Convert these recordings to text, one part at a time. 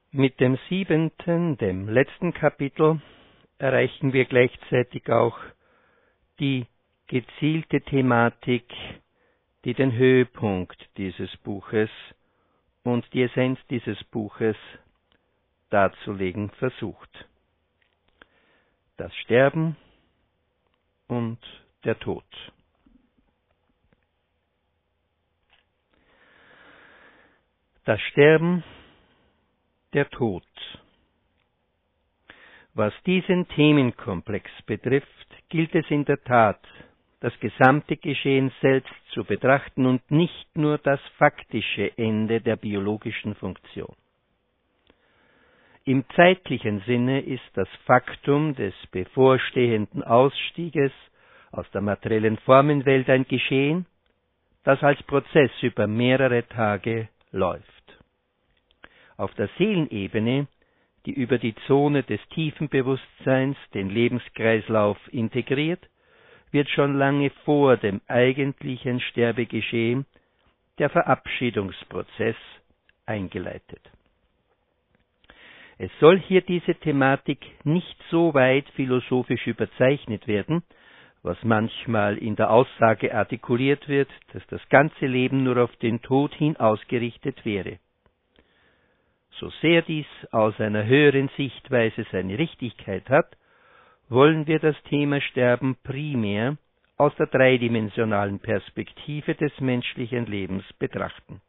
Mit dem 7., dem letzten Kapitel, erreichen wir gleichzeitig auch die gezielte Thematik, die den Höhepunkt dieses Buches und die Essenz dieses Buches darzulegen versucht. Das Sterben und der Tod. Das Sterben, der Tod. Was diesen Themenkomplex betrifft, gilt es in der Tat, das gesamte Geschehen selbst zu betrachten und nicht nur das faktische Ende der biologischen Funktion. Im zeitlichen Sinne ist das Faktum des bevorstehenden Ausstieges aus der materiellen Formenwelt ein Geschehen, das als Prozess über mehrere Tage läuft. Auf der Seelenebene, die über die Zone des tiefen Bewusstseins den Lebenskreislauf integriert, wird schon lange vor dem eigentlichen Sterbegeschehen der Verabschiedungsprozess eingeleitet. Es soll hier diese Thematik nicht so weit philosophisch überzeichnet werden, was manchmal in der Aussage artikuliert wird, dass das ganze Leben nur auf den Tod hin ausgerichtet wäre. So sehr dies aus einer höheren Sichtweise seine Richtigkeit hat, wollen wir das Thema Sterben primär aus der dreidimensionalen Perspektive des menschlichen Lebens betrachten.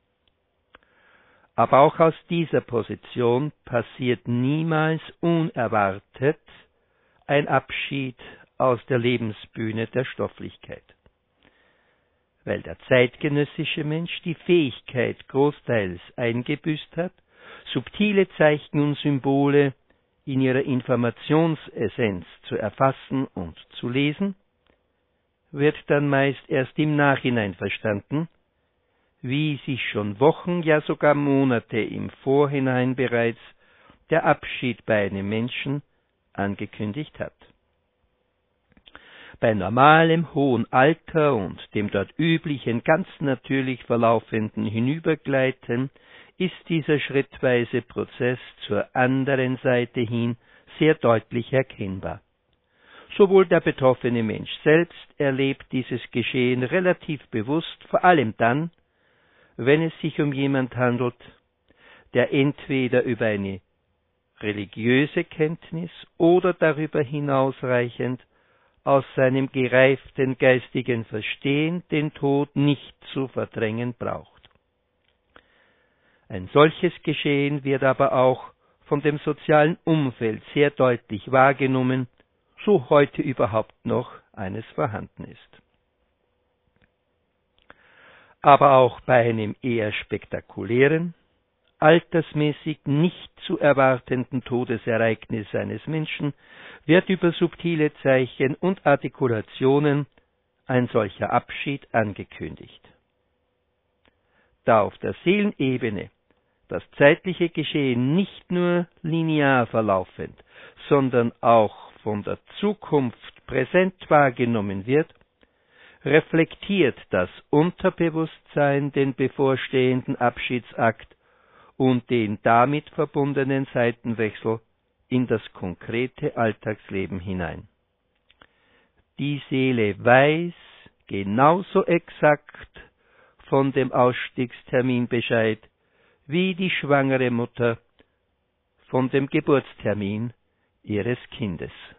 Aber auch aus dieser Position passiert niemals unerwartet ein Abschied aus der Lebensbühne der Stofflichkeit. Weil der zeitgenössische Mensch die Fähigkeit großteils eingebüßt hat, subtile Zeichen und Symbole in ihrer Informationsessenz zu erfassen und zu lesen, wird dann meist erst im Nachhinein verstanden, wie sich schon Wochen, ja sogar Monate im Vorhinein bereits der Abschied bei einem Menschen angekündigt hat. Bei normalem hohen Alter und dem dort üblichen, ganz natürlich verlaufenden Hinübergleiten ist dieser schrittweise Prozess zur anderen Seite hin sehr deutlich erkennbar. Sowohl der betroffene Mensch selbst erlebt dieses Geschehen relativ bewusst, vor allem dann, wenn es sich um jemand handelt, der entweder über eine religiöse Kenntnis oder darüber hinausreichend aus seinem gereiften geistigen Verstehen den Tod nicht zu verdrängen braucht. Ein solches Geschehen wird aber auch von dem sozialen Umfeld sehr deutlich wahrgenommen, so heute überhaupt noch eines vorhanden ist. Aber auch bei einem eher spektakulären, altersmäßig nicht zu erwartenden Todesereignis eines Menschen wird über subtile Zeichen und Artikulationen ein solcher Abschied angekündigt. Da auf der Seelenebene das zeitliche Geschehen nicht nur linear verlaufend, sondern auch von der Zukunft präsent wahrgenommen wird, reflektiert das Unterbewusstsein den bevorstehenden Abschiedsakt und den damit verbundenen Seitenwechsel in das konkrete Alltagsleben hinein. Die Seele weiß genauso exakt von dem Ausstiegstermin Bescheid, wie die schwangere Mutter von dem Geburtstermin ihres Kindes.